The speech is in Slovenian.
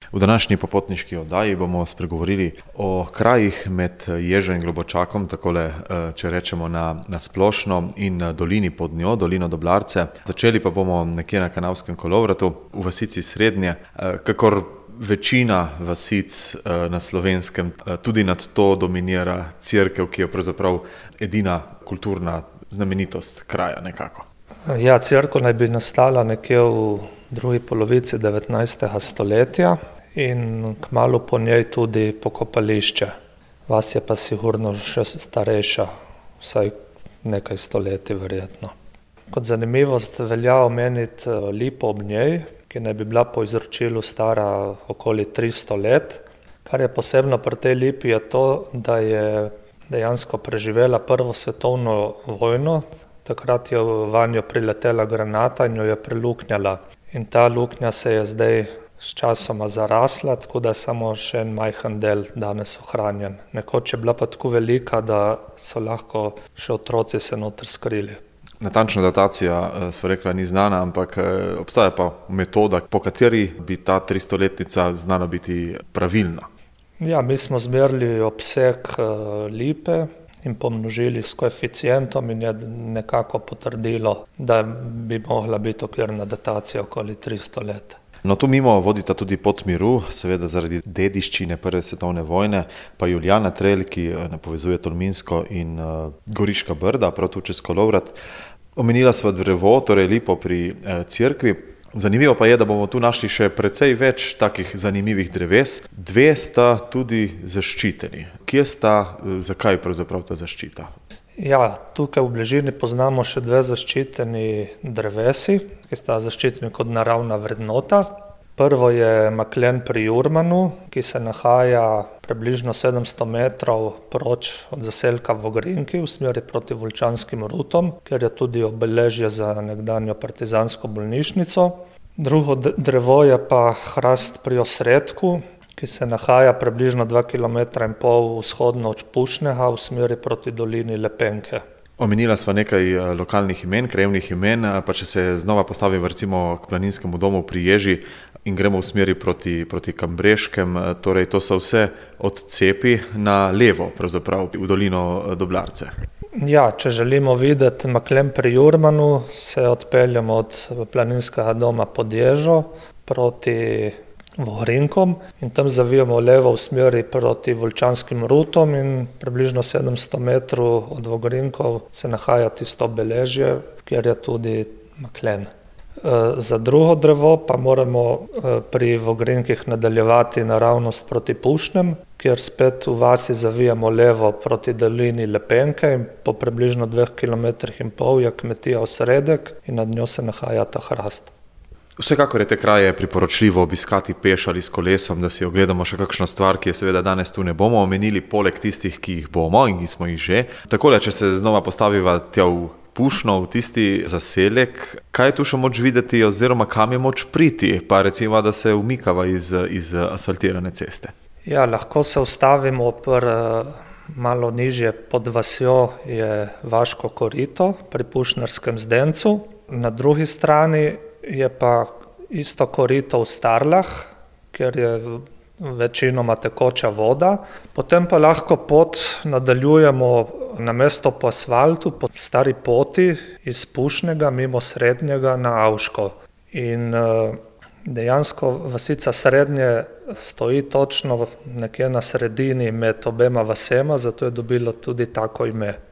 V današnji popotniški oddaji bomo spregovorili o krajih med Ježo in Globočakom, takole, če rečemo na splošno, in dolini pod njo, dolino Doblarce. Začeli pa bomo nekje na Kanavskem kolovratu, v vasici Srednje, kakor večina vasic na Slovenskem, tudi nad to dominira cerkev, ki je pravzaprav edina kulturna znamenitost kraja nekako. Ja, cerkev naj bi nastala nekje v drugi polovici 19. stoletja in kmalu po njej tudi pokopališče. Vas je pa sigurno še starejša, vsaj nekaj stoletij verjetno. Kot zanimivost velja omeniti lipo ob njej, ki naj bi bila po izročilu stara okoli 300 let. Kar je posebno pri tej lipi je to, da je dejansko preživela Prvo svetovno vojno. Takrat je vanjo priletela granata in jo je preluknjala. In ta luknja se je zdaj s časoma zarasla, tako da je samo še en majhen del danes ohranjen. Nekoč je bila pa tako velika, da so lahko še otroci se noter skrili. Natančna datacija, sva rekla, ni znana, ampak obstaja pa metoda, po kateri bi ta 300-letnica znala biti pravilna. Ja, mi smo zmerili obseg lipe in pomnožili s koeficientom in je nekako potrdilo, da bi mogla biti okvirna datacija okoli 300 let. No, tu mimo vodita tudi pot miru, seveda zaradi dediščine Prve svetovne vojne, pa Julijana Trelj, ki povezuje Tolminsko in Goriška Brda, prav tu čez kolovrat. Omenila sva drevo, torej lipo pri cerkvi. Zanimivo pa je, da bomo tu našli še precej več takih zanimivih dreves. Dve sta tudi zaščiteni. Kje sta, zakaj pravzaprav ta zaščita? Ja, tukaj v bližini poznamo še dve zaščiteni drevesi, ki sta zaščiteni kot naravna vrednota. Prvo je Maklen pri Jurmanu, ki se nahaja približno 700 metrov proč od zaselka Vogrinki v smeri proti Voljčanskim rutom, kjer je tudi obeležje za nekdanjo partizansko bolnišnico. Drugo drevo je pa hrast pri Osredku, ki se nahaja približno 2,5 km vzhodno od Pušnega v smeri proti dolini Lepenke. Omenila sva nekaj lokalnih imen, krajevnih imen, pa če se znova postavim recimo k planinskemu domu pri Ježi in gremo v smeri proti Kambreškem, torej to so vse odcepi na levo, pravzaprav v dolino Doblarce. Ja, če želimo videti Maklen pri Jurmanu, se odpeljemo od planinskega doma pod Ježo proti Vogrinkom in tam zavijamo levo v smeri proti Voljčanskim rutom in približno 700 metrov od Vogrinkov se nahaja tisto obeležje, kjer je tudi Maklen. Za drugo drevo pa moramo pri Vogrinkih nadaljevati naravnost proti Pušnem, kjer spet v vasi zavijamo levo proti dolini Lepenke in po približno 2,5 km je kmetija Osredek in nad njo se nahaja ta hrast. Vsekakor je te kraje priporočljivo obiskati peš ali s kolesom, da si ogledamo še kakšno stvar, ki je seveda danes tu ne bomo omenili, poleg tistih, ki jih bomo in ki smo jih že. Takole, če se znova postaviva tja v Pušno, v tisti zaselek, kaj je tu še moč videti oziroma kam je moč priti, pa recimo, da se umikava iz asfaltirane ceste? Ja, lahko se ustavimo malo nižje pod vasjo je Vaško korito pri Pušnarskem zdencu. Na drugi strani je pa isto korito v Starlah, kjer je večinoma tekoča voda. Potem pa lahko pot nadaljujemo namesto po asfaltu, po stari poti iz Pušnega mimo Srednjega na Avško. In dejansko vasica Srednje stoji točno nekje na sredini med obema vasema, zato je dobilo tudi tako ime.